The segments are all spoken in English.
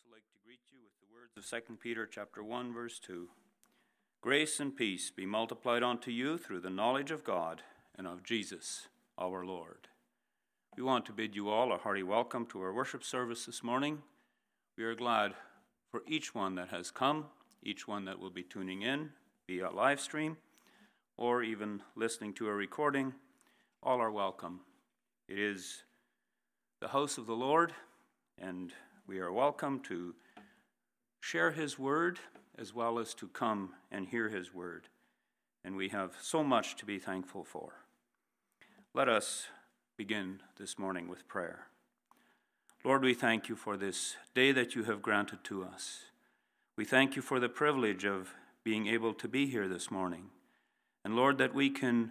also like to greet you with the words of 2 Peter chapter 1, verse 2. Grace and peace be multiplied unto you through the knowledge of God and of Jesus our Lord. We want to bid you all a hearty welcome to our worship service this morning. We are glad for each one that has come, each one that will be tuning in via live stream, or even listening to a recording. All are welcome. It is the house of the Lord, and we are welcome to share His word as well as to come and hear His word. And we have so much to be thankful for. Let us begin this morning with prayer. Lord, we thank you for this day that you have granted to us. We thank you for the privilege of being able to be here this morning. And Lord, that we can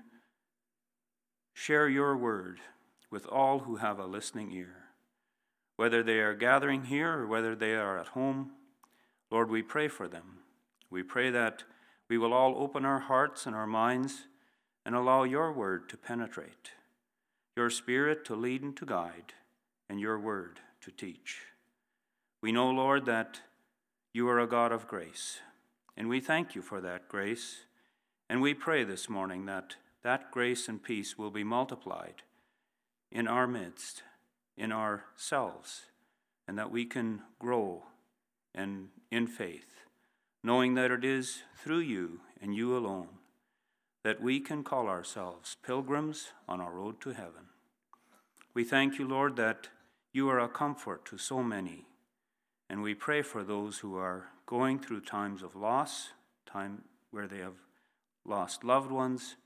share your word with all who have a listening ear. Whether they are gathering here or whether they are at home, Lord, we pray for them. We pray that we will all open our hearts and our minds and allow your word to penetrate, your spirit to lead and to guide, and your word to teach. We know, Lord, that you are a God of grace, and we thank you for that grace, and we pray this morning that that grace and peace will be multiplied in our midst, in ourselves, and that we can grow and in faith, knowing that it is through you and you alone that we can call ourselves pilgrims on our road to heaven. We thank you, Lord, that you are a comfort to so many, and we pray for those who are going through times of loss, time where they have lost loved ones.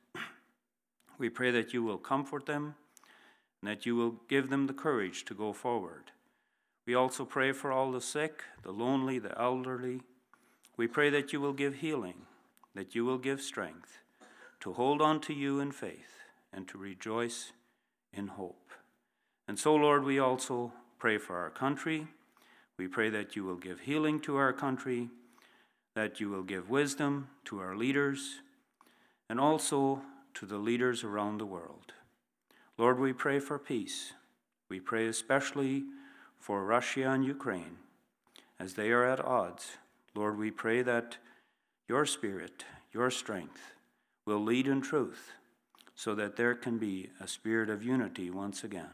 We pray that you will comfort them, and that you will give them the courage to go forward. We also pray for all the sick, the lonely, the elderly. We pray that you will give healing, that you will give strength to hold on to you in faith and to rejoice in hope. And so, Lord, we also pray for our country. We pray that you will give healing to our country, that you will give wisdom to our leaders, and also to the leaders around the world. Lord, we pray for peace. We pray especially for Russia and Ukraine as they are at odds. Lord, we pray that your spirit, your strength will lead in truth so that there can be a spirit of unity once again.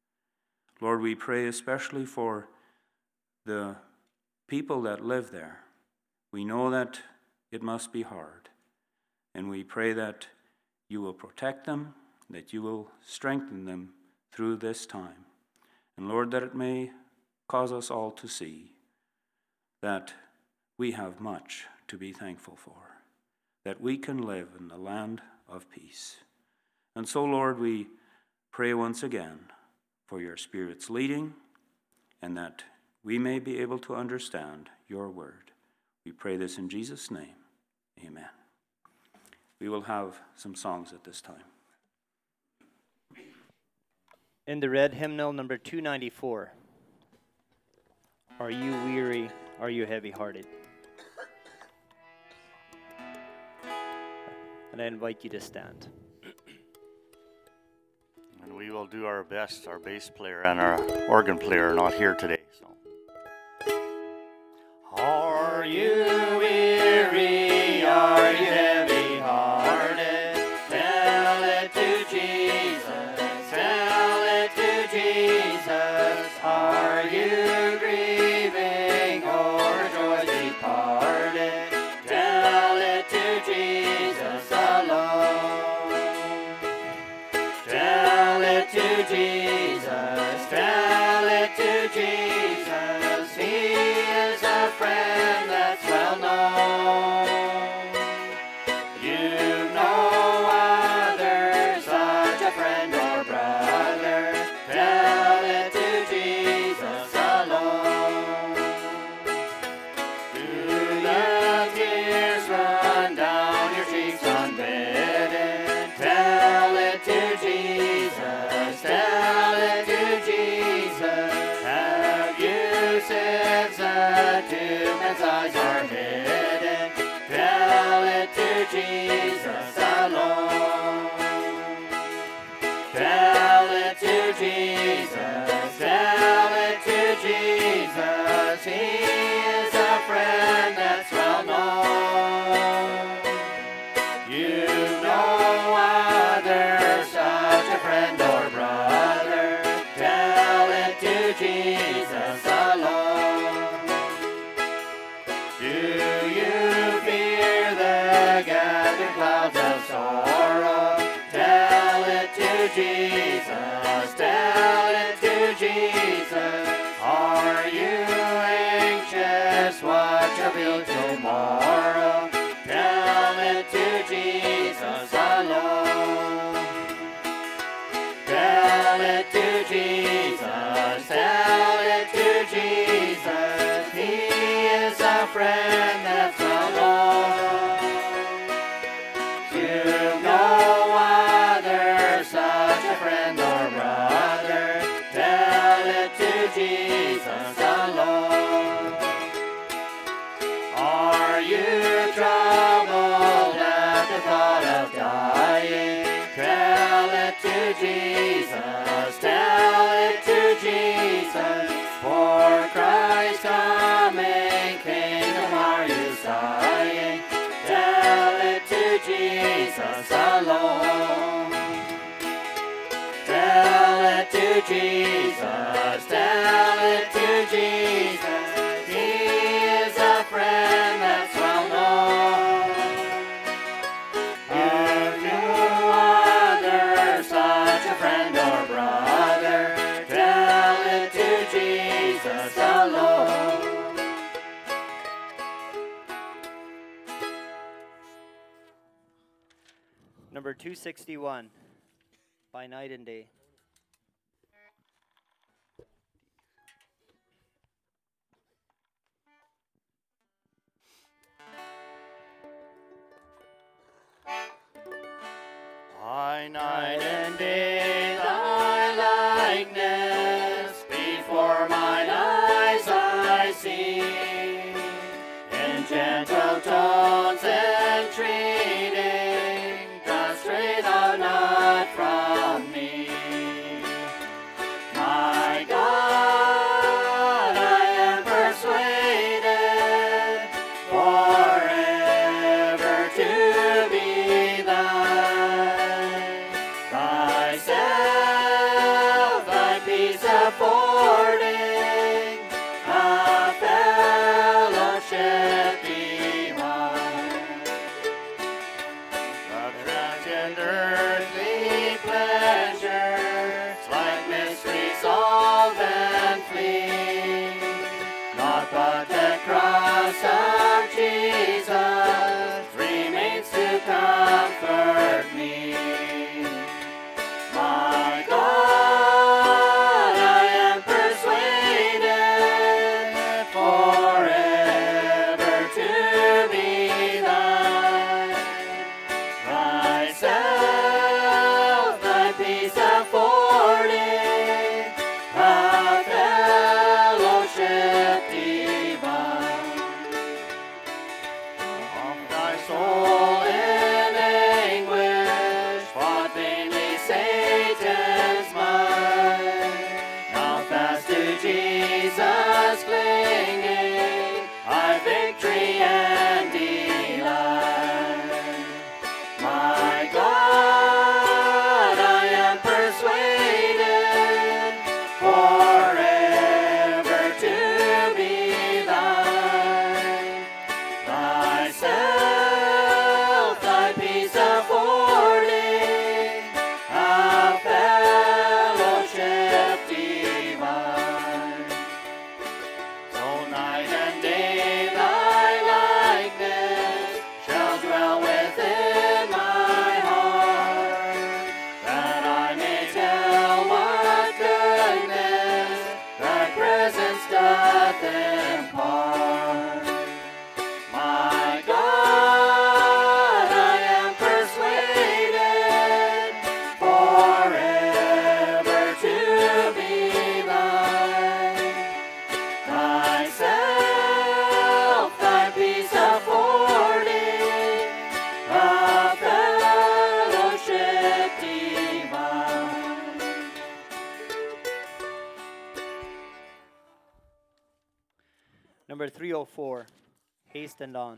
Lord, we pray especially for the people that live there. We know that it must be hard, and we pray that you will protect them, that you will strengthen them through this time. And Lord, that it may cause us all to see that we have much to be thankful for, that we can live in the land of peace. And so, Lord, we pray once again for your Spirit's leading, and that we may be able to understand your word. We pray this in Jesus' name. Amen. We will have some songs at this time. In the red hymnal number 294, Are You Weary, Are You Heavy-Hearted? And I invite you to stand. And we will do our best. Our bass player and our organ player are not here today. So, are you weary? Are you heavy-hearted? Tell it to Jesus. Tell it to Jesus. Are you grieving or joy departed? Tell it to Jesus alone. Tell it to Jesus. Tell it to Jesus. He is a friend that's well known. You know others, such a friend or brother. Tell it to Jesus alone. Do the tears run down your cheeks unbidden? Tell it to Jesus. Tell it to Jesus. Have you sins that to men's eyes are hidden? Tell it to Jesus alone. Tell it to Jesus. Tell it to Jesus. He Jesus, tell it to Jesus. He is a friend that's well known. You've no other such a friend or brother. Tell it to Jesus alone. Are you troubled at the thought of dying? Tell it to Jesus, tell it to Jesus. For Christ coming, kingdom are you sighing? Tell it to Jesus alone. Tell it to Jesus, tell it to Jesus. He is a friend that's well known. Have no other such a friend or brother. Tell it to Jesus alone. Number 261, By Night and Day. By night and day thy likeness before mine eyes I see. In gentle tones entreating, dost stray thou not from me. My God, I am persuaded forever to be thine. Thyself thy peace affording, a fellowship divine. The transient earthly pleasures, like mysteries solve and flee, not but the cross of Jesus remains to comfort me. My God, I am persuaded forever to be thine. Thyself thy peace affording, a fellowship divine. Of thy soul in anguish, fought vainly Satan's mind. Now fast to Jesus clinging, I victory and delight. My God, I am persuaded forever to be thine. Thyself thy peace affording, a fellowship divine. So night and day thy likeness shall dwell within my heart, that I may tell what goodness thy presence doth impart. My God, I am persuaded forever to be thine. Thyself thy peace affording, a fellowship divine. Number 304, Hastened On.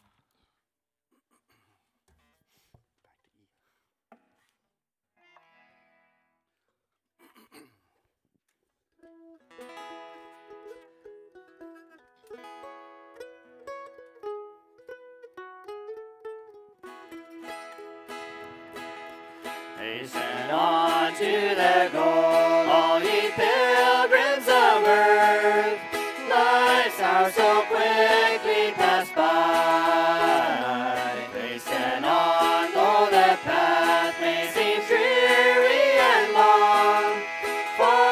Hasten on to the goal, all ye pilgrims of earth. Life's hour so quickly passed by. Hasten on, though the path may seem dreary and long. For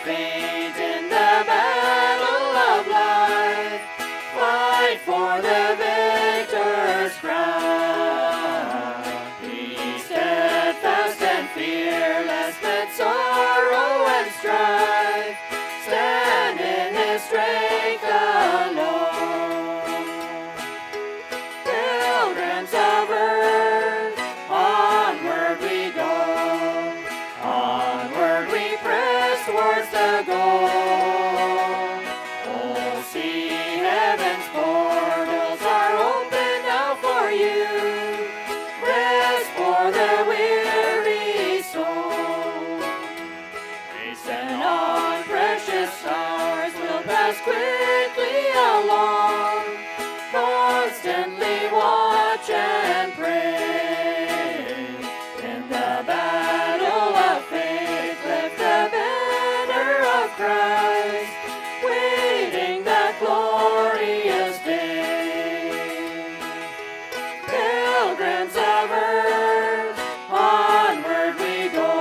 faint in the battle of life. Fight for the victor's crown. Be steadfast and fearless amid sorrow and strife. Stand in His strength alone. Pilgrims of earth, onward we go. Onward we press towards the goal. Oh, see, heaven's portals are open now for you. Rest for the weary soul. Hasten on, precious stars will pass quickly along. Constantly watch and pray. In the battle of faith, lift the banner of Christ, waiting that glorious day. Pilgrims of earth, onward we go.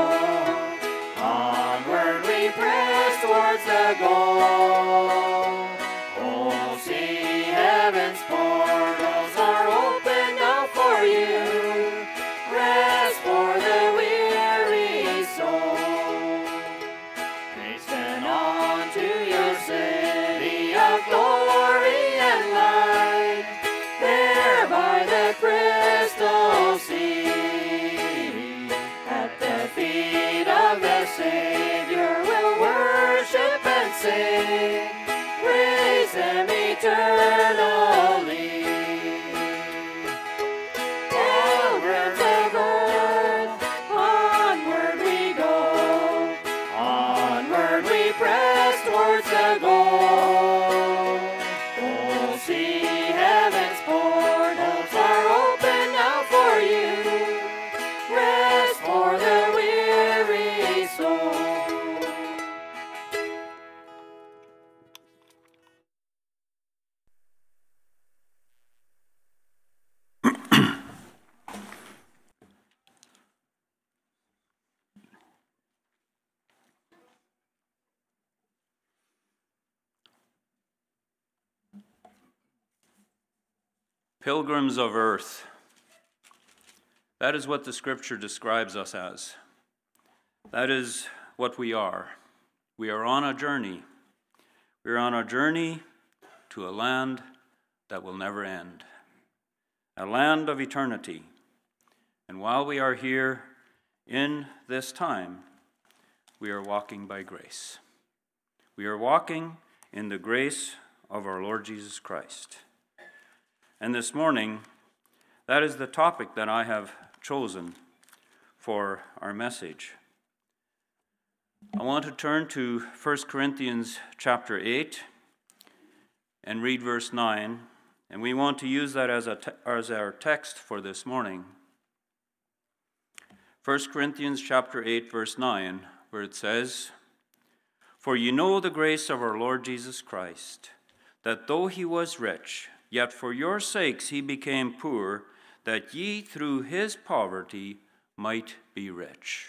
Onward we press towards the goal. Oh, see, heaven's portals are open now for you. Rest for the weary soul. Hasten on to your city of glory and light, there by the crystal sea. At the feet of the Savior we'll worship and sing, praise Him eternally. Pilgrims of earth, onward we go. Onward we press towards the goal. Oh, see, heaven's portals are open now for you. Rest for the weary soul. Pilgrims of earth. That is what the Scripture describes us as. That is what we are. We are on a journey. We are on a journey to a land that will never end, a land of eternity. And while we are here in this time, we are walking by grace. We are walking in the grace of our Lord Jesus Christ. And this morning, that is the topic that I have chosen for our message. I want to turn to 1 Corinthians chapter 8 and read verse 9, and we want to use that as our text for this morning. 1 Corinthians chapter 8 verse 9, where it says, "For you know the grace of our Lord Jesus Christ, that though he was rich, yet for your sakes he became poor, that ye through his poverty might be rich."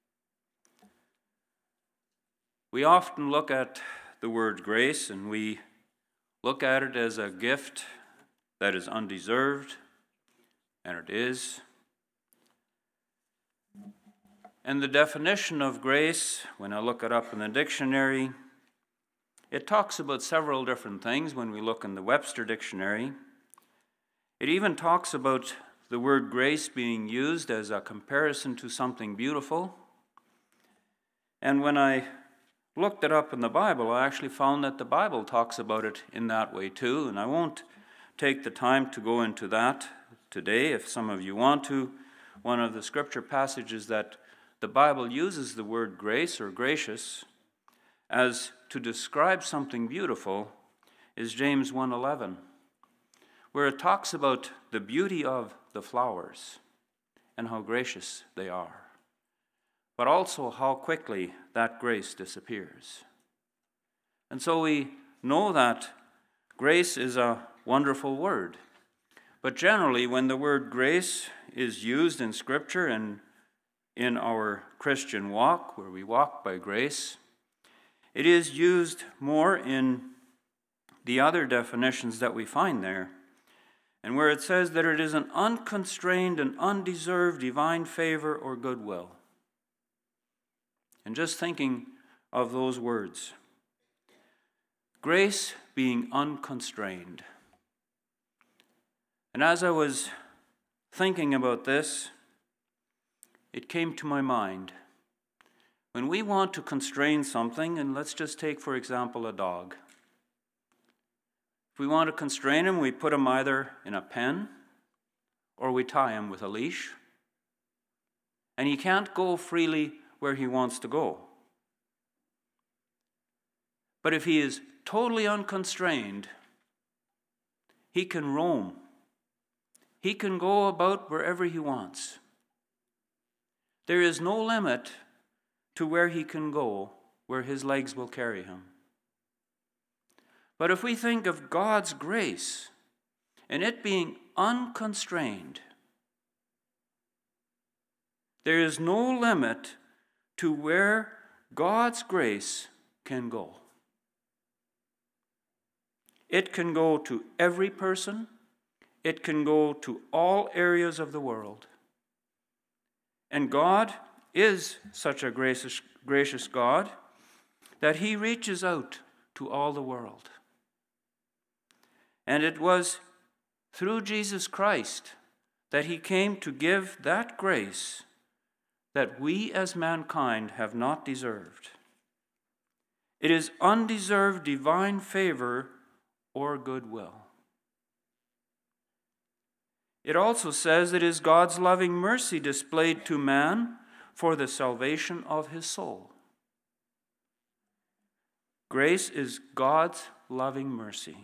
We often look at the word grace and we look at it as a gift that is undeserved, and it is. And the definition of grace, when I look it up in the dictionary, it talks about several different things when we look in the Webster Dictionary. It even talks about the word grace being used as a comparison to something beautiful. And when I looked it up in the Bible, I actually found that the Bible talks about it in that way too. And I won't take the time to go into that today. If some of you want to, one of the scripture passages that the Bible uses the word grace or gracious as to describe something beautiful is James 1:11, where it talks about the beauty of the flowers and how gracious they are, but also how quickly that grace disappears. And so we know that grace is a wonderful word, but generally when the word grace is used in Scripture and in our Christian walk, where we walk by grace, It is used more in the other definitions that we find there, and where it says that it is an unconstrained and undeserved divine favor or goodwill. And just thinking of those words, grace being unconstrained. And as I was thinking about this, it came to my mind. When we want to constrain something, and let's just take, for example, a dog. If we want to constrain him, we put him either in a pen or we tie him with a leash. And he can't go freely where he wants to go. But if he is totally unconstrained, he can roam. He can go about wherever he wants. There is no limit to where he can go, where his legs will carry him. But if we think of God's grace and it being unconstrained, there is no limit to where God's grace can go. It can go to every person. It can go to all areas of the world. And God is such a gracious God that he reaches out to all the world. And it was through Jesus Christ that he came to give that grace that we as mankind have not deserved. It is undeserved divine favor or goodwill. It also says it is God's loving mercy displayed to man for the salvation of his soul. Grace is God's loving mercy.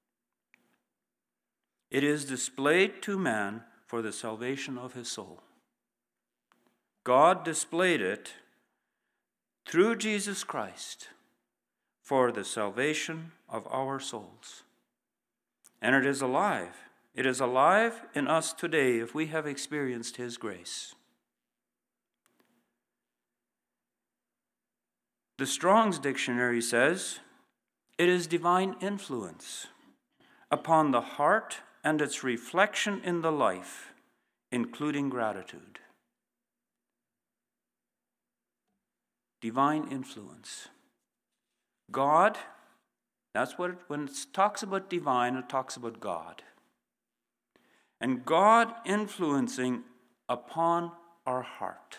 It is displayed to man for the salvation of his soul. God displayed it through Jesus Christ for the salvation of our souls. And it is alive. It is alive in us today if we have experienced his grace. The Strong's Dictionary says, it is divine influence upon the heart and its reflection in the life, including gratitude. Divine influence. God, that's what when it talks about divine, it talks about God. And God influencing upon our heart.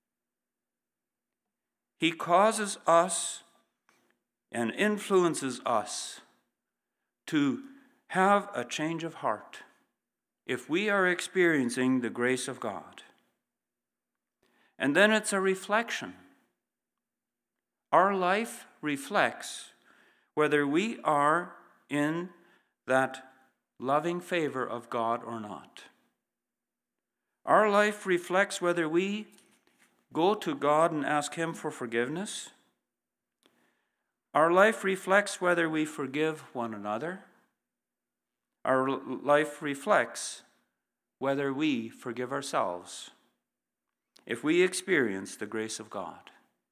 He causes us and influences us to have a change of heart if we are experiencing the grace of God. And then it's a reflection. Our life reflects whether we are in that loving favor of God or not. Our life reflects whether we go to God and ask him for forgiveness. Our life reflects whether we forgive one another. Our life reflects whether we forgive ourselves if we experience the grace of God.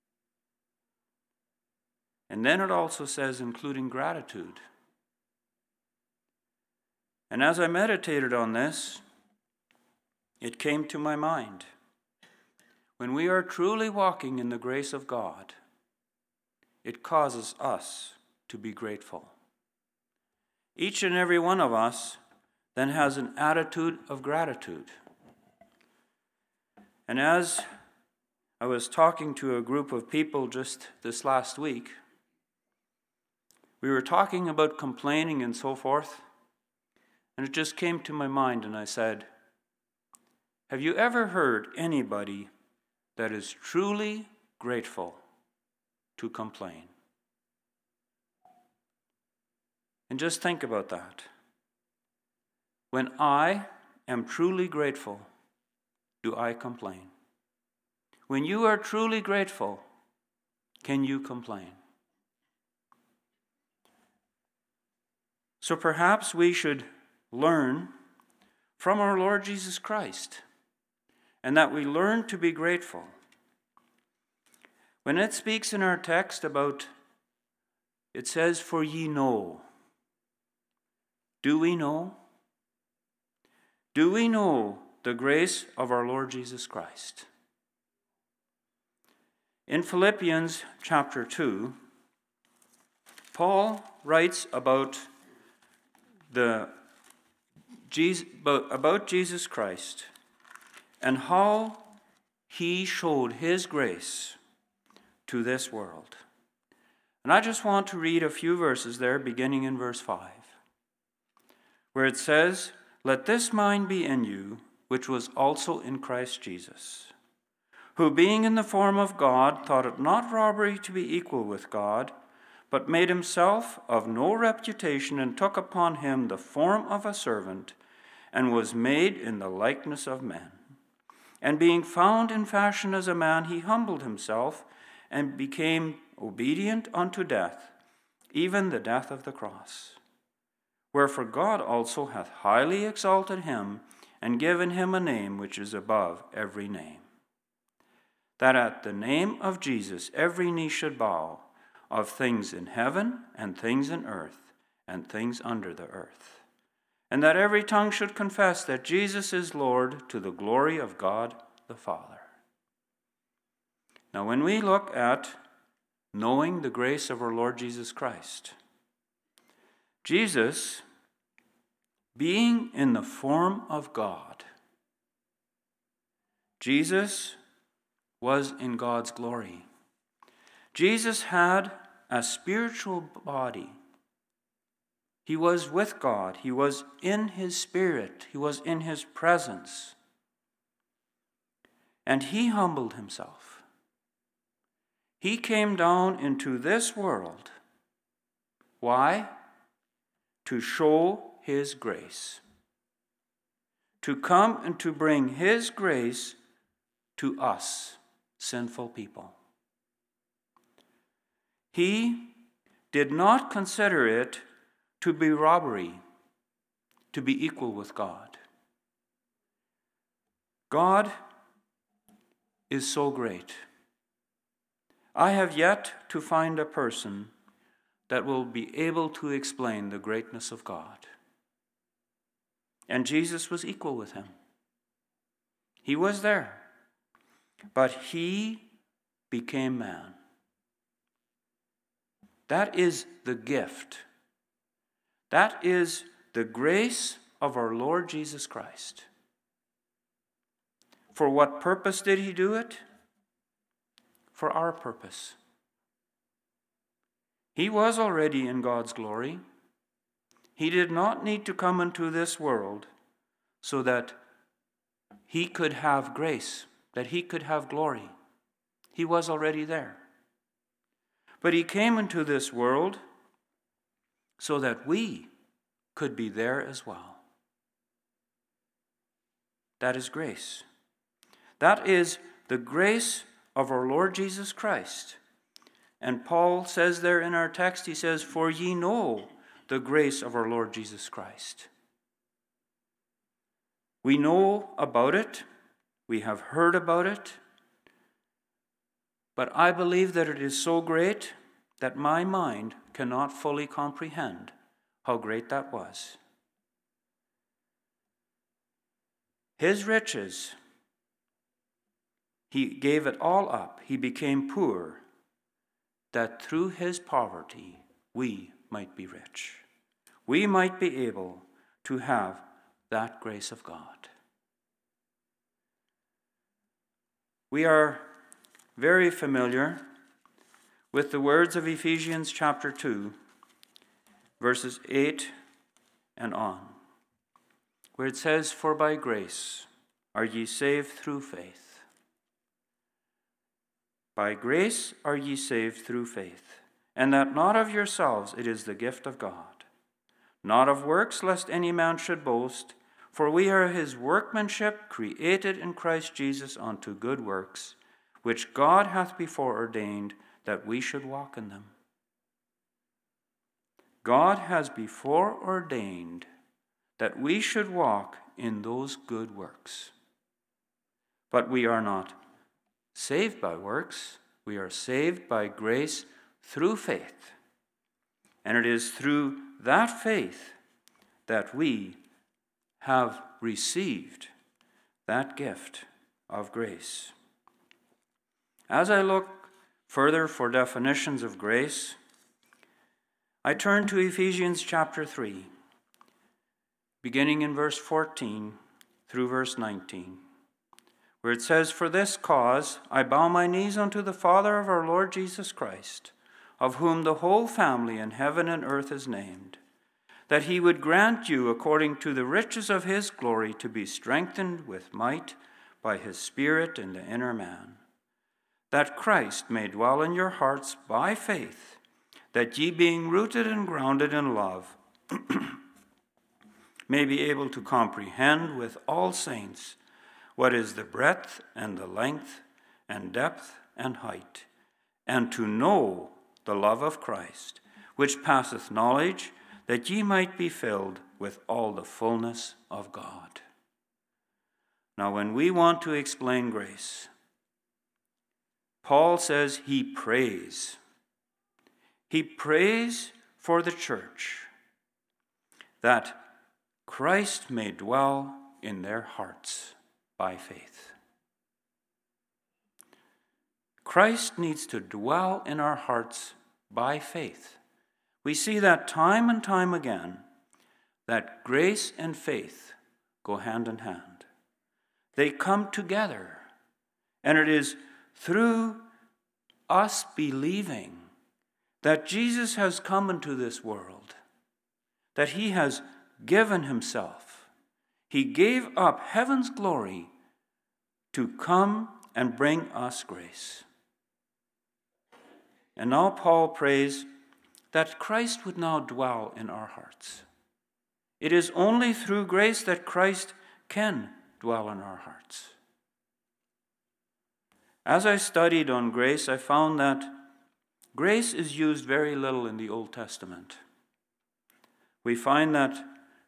And then it also says, including gratitude. And as I meditated on this, it came to my mind. When we are truly walking in the grace of God, it causes us to be grateful. Each and every one of us then has an attitude of gratitude. And as I was talking to a group of people just this last week, we were talking about complaining and so forth, and it just came to my mind, and I said, have you ever heard anybody that is truly grateful to complain? And just think about that. When I am truly grateful, do I complain? When you are truly grateful, can you complain? So perhaps we should learn from our Lord Jesus Christ, and that we learn to be grateful. When it speaks in our text about It says, for ye know. Do we know? Do we know the grace of our Lord Jesus Christ? In Philippians chapter 2, Paul writes about Jesus Christ and how he showed his grace to this world. And I just want to read a few verses there, beginning in verse 5, where it says, let this mind be in you, which was also in Christ Jesus, who being in the form of God, thought it not robbery to be equal with God, but made himself of no reputation, and took upon him the form of a servant, and was made in the likeness of men. And being found in fashion as a man, he humbled himself, and became obedient unto death, even the death of the cross. Wherefore God also hath highly exalted him, and given him a name which is above every name, that at the name of Jesus every knee should bow, of things in heaven, and things in earth, and things under the earth, and that every tongue should confess that Jesus is Lord, to the glory of God the Father. Now, when we look at knowing the grace of our Lord Jesus Christ, Jesus, being in the form of God, Jesus was in God's glory. Jesus had a spiritual body. He was with God. He was in his spirit. He was in his presence. And he humbled himself. He came down into this world. Why? To show his grace. To come and to bring his grace to us, sinful people. He did not consider it to be robbery to be equal with God. God is so great. I have yet to find a person that will be able to explain the greatness of God. And Jesus was equal with him. He was there. But he became man. That is the gift. That is the grace of our Lord Jesus Christ. For what purpose did he do it? For our purpose. He was already in God's glory. He did not need to come into this world so that he could have grace, that he could have glory. He was already there. But he came into this world so that we could be there as well. That is grace. That is the grace of our Lord Jesus Christ. And Paul says there in our text, he says, for ye know the grace of our Lord Jesus Christ. We know about it. We have heard about it. But I believe that it is so great that my mind cannot fully comprehend how great that was. His riches, he gave it all up. He became poor, that through his poverty we might be rich. We might be able to have that grace of God. We are very familiar with the words of Ephesians chapter 2, verses 8 and on, where it says, for by grace are ye saved through faith. By grace are ye saved through faith, and that not of yourselves, it is the gift of God, not of works, lest any man should boast. For we are his workmanship, created in Christ Jesus unto good works, which God hath before ordained that we should walk in them. God has before ordained that we should walk in those good works. But we are not saved by works. We are saved by grace through faith. And it is through that faith that we have received that gift of grace. As I look further for definitions of grace, I turn to Ephesians chapter 3, beginning in verse 14 through verse 19, where it says, "For this cause I bow my knees unto the Father of our Lord Jesus Christ, of whom the whole family in heaven and earth is named, that he would grant you, according to the riches of his glory, to be strengthened with might by his Spirit in the inner man, that Christ may dwell in your hearts by faith, that ye, being rooted and grounded in love, may be able to comprehend with all saints what is the breadth and the length and depth and height, and to know the love of Christ, which passeth knowledge, that ye might be filled with all the fullness of God." Now, when we want to explain grace, Paul says he prays. He prays for the church that Christ may dwell in their hearts by faith. Christ needs to dwell in our hearts by faith. We see that time and time again, that grace and faith go hand in hand. They come together, and it is through us believing that Jesus has come into this world, that he has given himself. He gave up heaven's glory to come and bring us grace. And now Paul prays that Christ would now dwell in our hearts. It is only through grace that Christ can dwell in our hearts. As I studied on grace, I found that grace is used very little in the Old Testament. We find that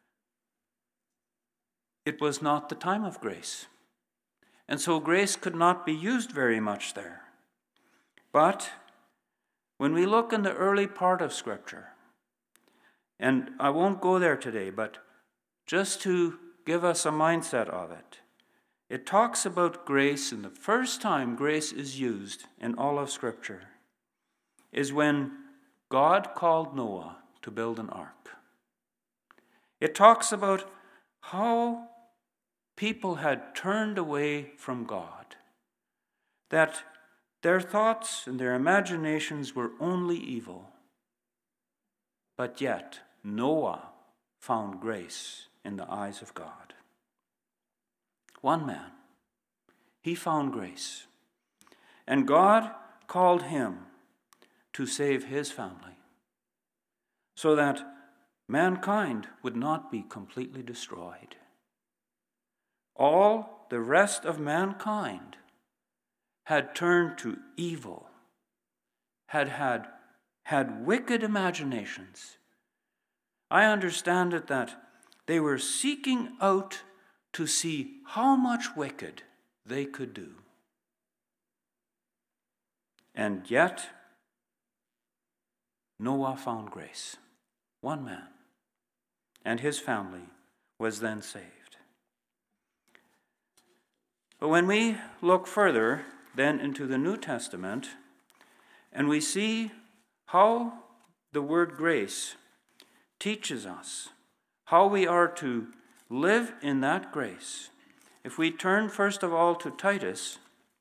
it was not the time of grace, and so grace could not be used very much there. But when we look in the early part of Scripture, and I won't go there today, but just to give us a mindset of it, it talks about grace, and the first time grace is used in all of Scripture is when God called Noah to build an ark. It talks about how people had turned away from God, that their thoughts and their imaginations were only evil. But yet, Noah found grace in the eyes of God. One man, he found grace. And God called him to save his family so that mankind would not be completely destroyed. All the rest of mankind had turned to evil, had wicked imaginations. I understand it that they were seeking out to see how much wicked they could do. And yet, Noah found grace. One man, and his family was then saved. But when we look further then into the New Testament, and we see how the word grace teaches us how we are to live in that grace. If we turn first of all to Titus,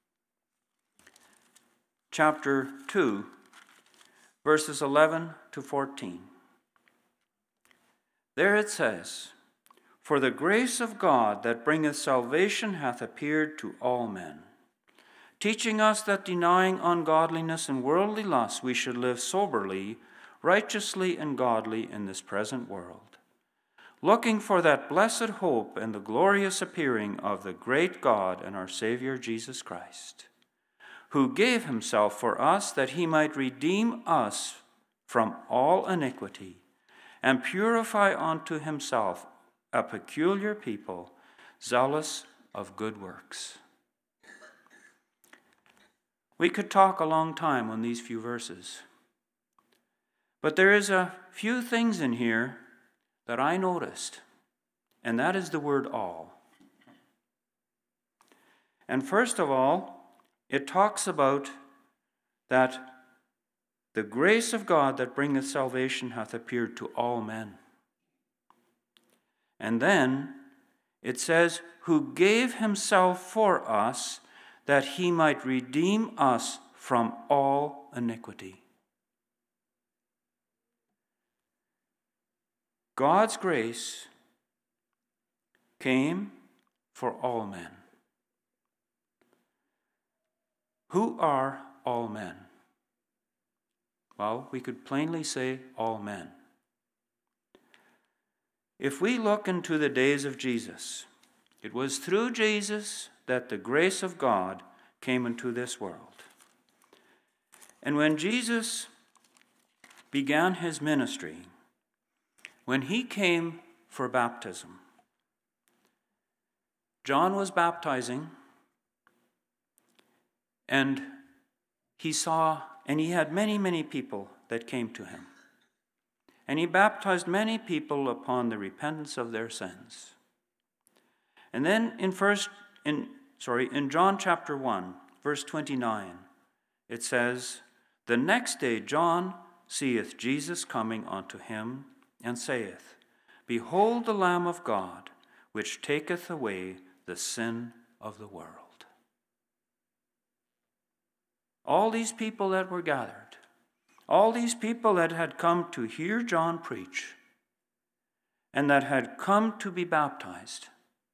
chapter 2, verses 11 to 14. There it says, "For the grace of God that bringeth salvation hath appeared to all men, teaching us that denying ungodliness and worldly lusts, we should live soberly, righteously, and godly in this present world, looking for that blessed hope and the glorious appearing of the great God and our Savior Jesus Christ, who gave himself for us that he might redeem us from all iniquity and purify unto himself a peculiar people, zealous of good works." We could talk a long time on these few verses. But there is a few things in here that I noticed, and that is the word all. And first of all, it talks about that the grace of God that bringeth salvation hath appeared to all men. And then it says, who gave himself for us that he might redeem us from all iniquity. God's grace came for all men. Who are all men? Well, we could plainly say all men. If we look into the days of Jesus, it was through Jesus that the grace of God came into this world. And when Jesus began his ministry, when he came for baptism, John was baptizing, and he had many, many people that came to him. And he baptized many people upon the repentance of their sins. And then in John chapter 1, verse 29, it says, the next day John seeth Jesus coming unto him, and saith, behold the Lamb of God, which taketh away the sin of the world. All these people that were gathered, all these people that had come to hear John preach, and that had come to be baptized,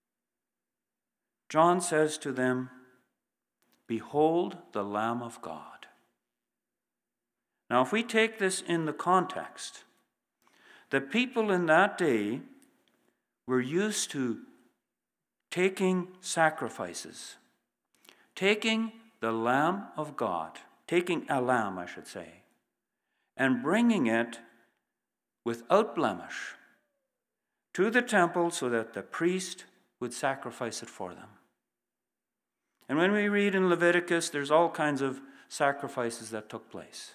John says to them, behold the Lamb of God. Now, if we take this in the context, the people in that day were used to taking sacrifices, taking the Lamb of God, taking a lamb, I should say, and bringing it without blemish to the temple so that the priest would sacrifice it for them. And when we read in Leviticus, there's all kinds of sacrifices that took place.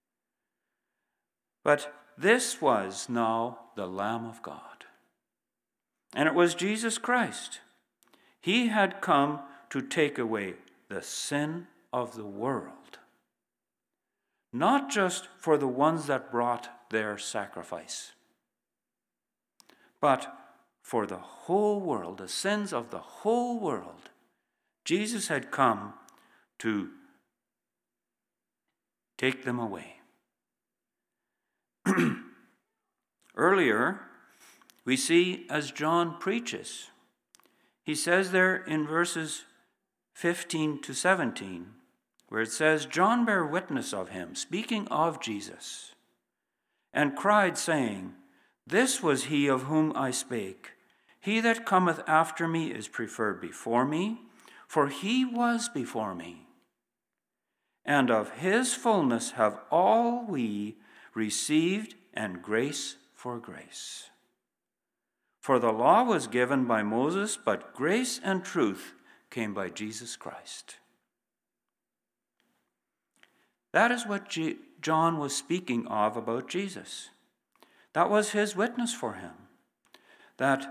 But this was now the Lamb of God. And it was Jesus Christ. He had come to take away the sin of the world. Not just for the ones that brought their sacrifice, but for the whole world, the sins of the whole world. Jesus had come to take them away. Earlier, we see as John preaches, he says there in verses 15 to 17, where it says, John bare witness of him, speaking of Jesus, and cried, saying, this was he of whom I spake. He that cometh after me is preferred before me, for he was before me. And of his fullness have all we received, and grace for grace. For the law was given by Moses, but grace and truth came by Jesus Christ. That is what John was speaking of about Jesus. That was his witness for him, that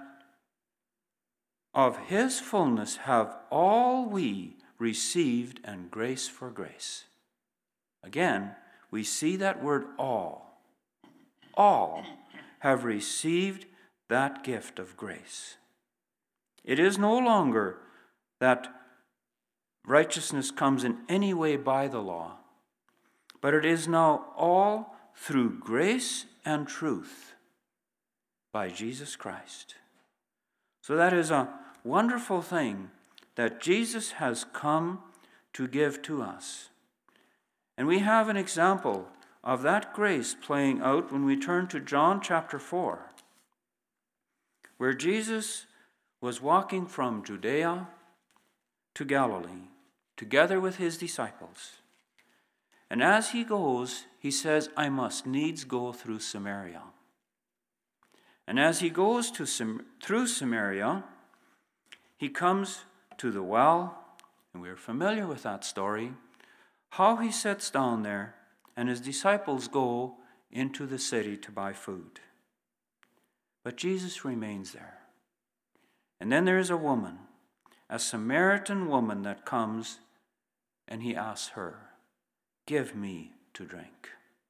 of his fullness have all we received, and grace for grace. Again, we see that word all. All have received that gift of grace. It is no longer that righteousness comes in any way by the law, but it is now all through grace and truth by Jesus Christ. So that is a wonderful thing that Jesus has come to give to us. And we have an example of that grace playing out when we turn to John chapter 4, where Jesus was walking from Judea to Galilee together with his disciples. And as he goes, he says, I must needs go through Samaria. And as he goes through Samaria, he comes to the well, and we're familiar with that story, how he sits down there, and his disciples go into the city to buy food. But Jesus remains there. And then there is a woman, a Samaritan woman that comes, and he asks her, "Give me to drink."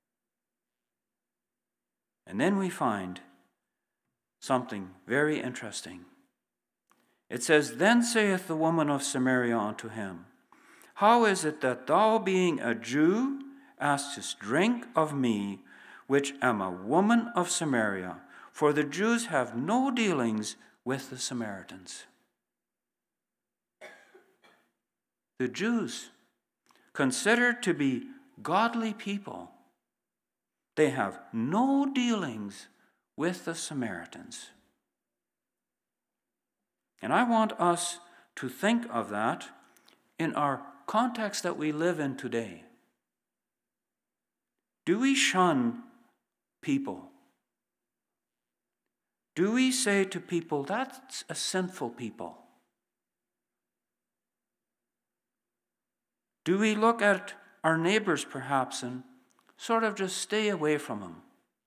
And then we find something very interesting. It says, "Then saith the woman of Samaria unto him, How is it that thou, being a Jew, askest drink of me, which am a woman of Samaria? For the Jews have no dealings with the Samaritans." The Jews, considered to be godly people, they have no dealings with the Samaritans. And I want us to think of that in our context that we live in today. Do we shun people? Do we say to people, "That's a sinful people"? Do we look at our neighbors perhaps and sort of just stay away from them?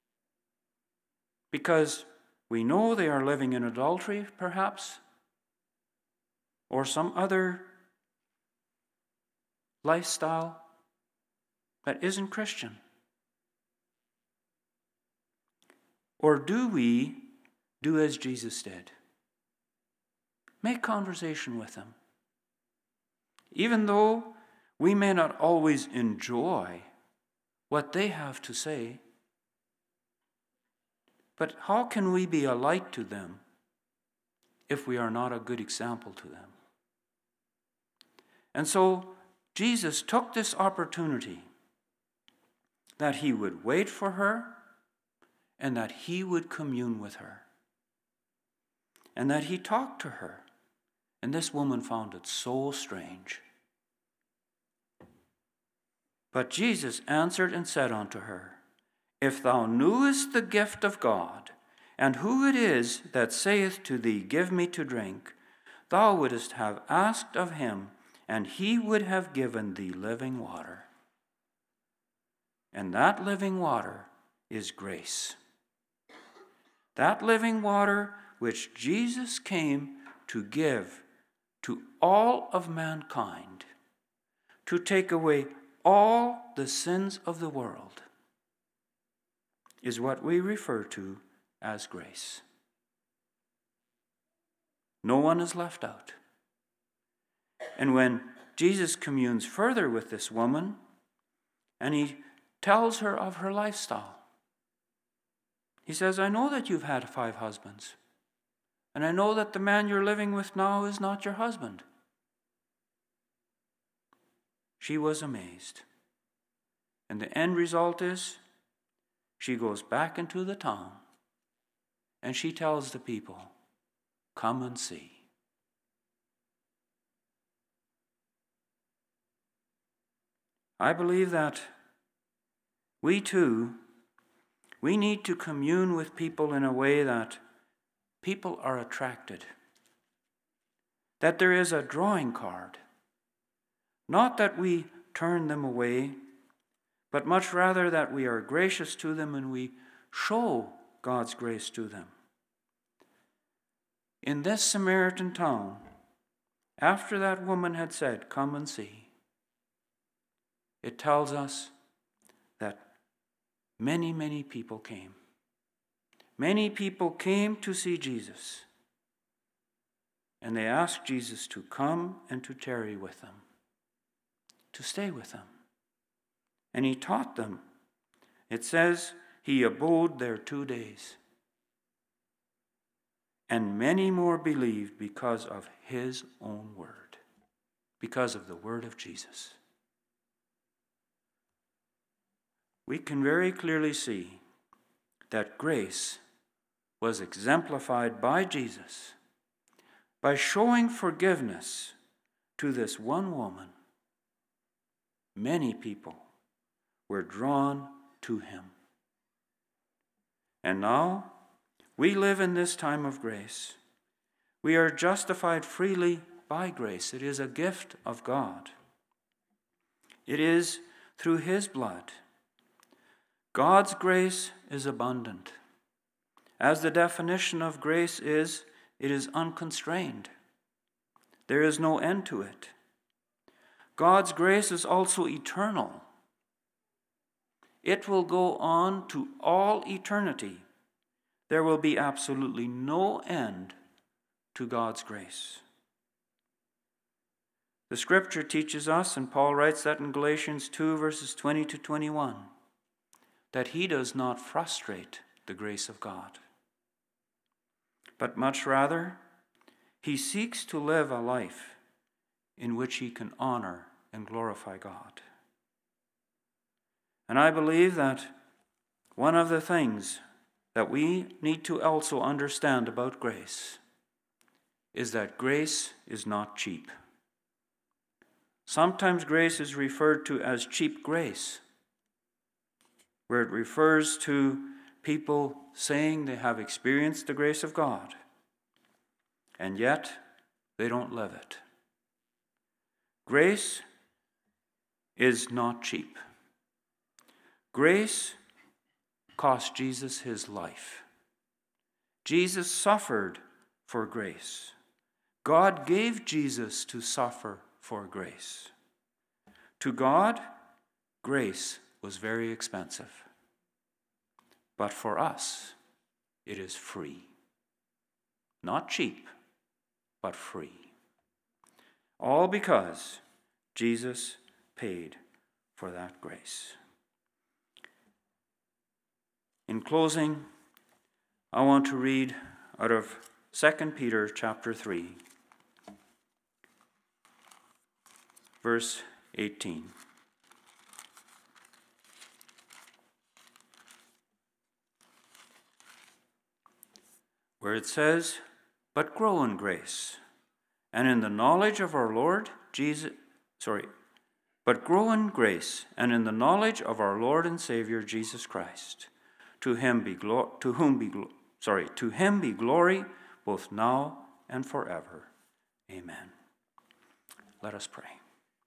Because we know they are living in adultery perhaps, or some other lifestyle that isn't Christian. Or do we do as Jesus did? Make conversation with them. Even though we may not always enjoy what they have to say, but how can we be a light to them if we are not a good example to them? And so Jesus took this opportunity that he would wait for her and that he would commune with her and that he talked to her. And this woman found it so strange. But Jesus answered and said unto her, If thou knewest the gift of God, and who it is that saith to thee, Give me to drink, thou wouldest have asked of him, and he would have given thee living water. And that living water is grace. That living water which Jesus came to give to all of mankind, to take away all the sins of the world, is what we refer to as grace. No one is left out. And when Jesus communes further with this woman, and he tells her of her lifestyle, he says, I know that you've had 5 husbands, and I know that the man you're living with now is not your husband. She was amazed. And the end result is, she goes back into the town, and she tells the people, Come and see. I believe that we too, we need to commune with people in a way that people are attracted. That there is a drawing card. Not that we turn them away, but much rather that we are gracious to them and we show God's grace to them. In this Samaritan town, after that woman had said, Come and see, it tells us that many, many people came. Many people came to see Jesus, and they asked Jesus to come and to tarry with them, to stay with them. And he taught them. It says he abode there 2 days. And many more believed because of his own word, because of the word of Jesus. We can very clearly see that grace was exemplified by Jesus by showing forgiveness to this one woman. Many people were drawn to him. And now we live in this time of grace. We are justified freely by grace. It is a gift of God. It is through his blood. God's grace is abundant. As the definition of grace is, it is unconstrained. There is no end to it. God's grace is also eternal. It will go on to all eternity. There will be absolutely no end to God's grace. The Scripture teaches us, and Paul writes that in Galatians 2, verses 20 to 21, that he does not frustrate the grace of God, but much rather, he seeks to live a life in which he can honor and glorify God. And I believe that one of the things that we need to also understand about grace is that grace is not cheap. Sometimes grace is referred to as cheap grace, where it refers to people saying they have experienced the grace of God, and yet they don't live it. Grace is not cheap. Grace cost Jesus his life. Jesus suffered for grace. God gave Jesus to suffer for grace. To God, grace was very expensive. But for us, it is free. Not cheap, but free. All because Jesus paid for that grace. In closing, I want to read out of 2 Peter chapter 3, verse 18. Where it says, "But grow in grace, and in the knowledge of our Lord Jesus," but grow in grace and in the knowledge of our Lord and Savior Jesus Christ. To him be glory both now and forever. Amen. Let us pray.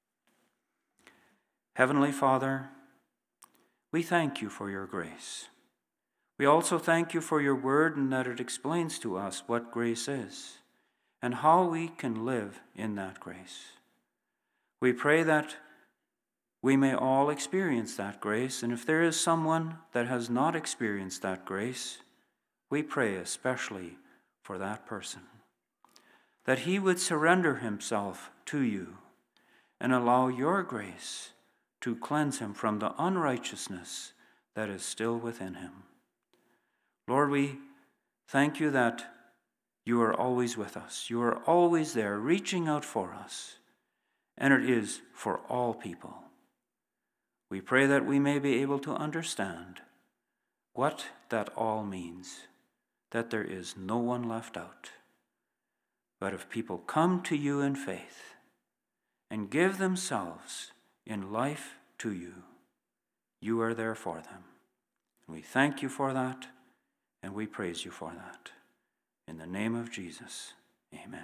Heavenly Father, we thank you for your grace. We also thank you for your word and that it explains to us what grace is and how we can live in that grace. We pray that we may all experience that grace, and if there is someone that has not experienced that grace, we pray especially for that person, that he would surrender himself to you and allow your grace to cleanse him from the unrighteousness that is still within him. Lord, we thank you that you are always with us. You are always there, reaching out for us, and it is for all people. We pray that we may be able to understand what that all means, that there is no one left out. But if people come to you in faith and give themselves in life to you, you are there for them. We thank you for that, and we praise you for that. In the name of Jesus, amen.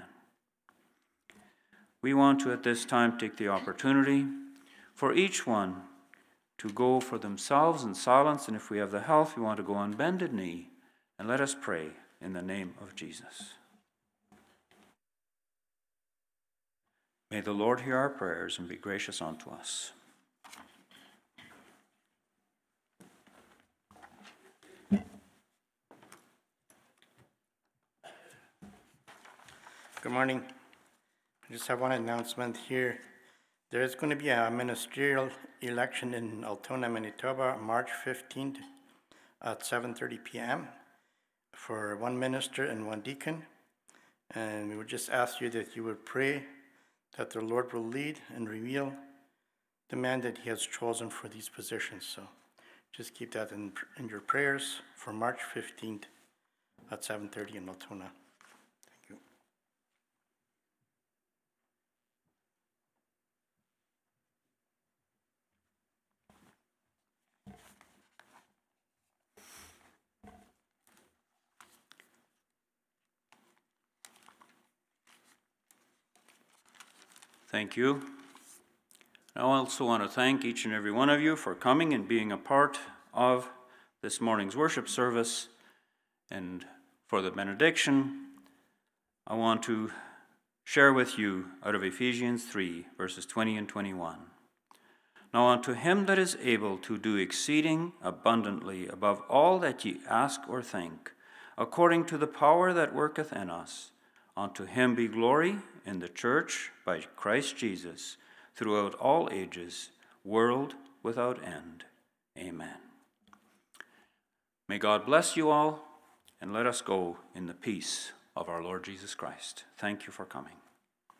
We want to at this time take the opportunity for each one to go for themselves in silence, and if we have the health, we want to go on bended knee, and let us pray in the name of Jesus. May the Lord hear our prayers and be gracious unto us. Good morning. I just have one announcement here. There is going to be a ministerial election in Altoona, Manitoba, March 15th at 7:30 p.m. for one minister and one deacon. And we would just ask you that you would pray that the Lord will lead and reveal the man that he has chosen for these positions. So just keep that in your prayers for March 15th at 7:30 in Altoona. Thank you. Thank you. I also want to thank each and every one of you for coming and being a part of this morning's worship service and for the benediction, I want to share with you out of Ephesians 3, verses 20 and 21. Now unto him that is able to do exceeding abundantly above all that ye ask or think, according to the power that worketh in us, unto him be glory in the church by Christ Jesus, throughout all ages, world without end. Amen. May God bless you all, and let us go in the peace of our Lord Jesus Christ. Thank you for coming.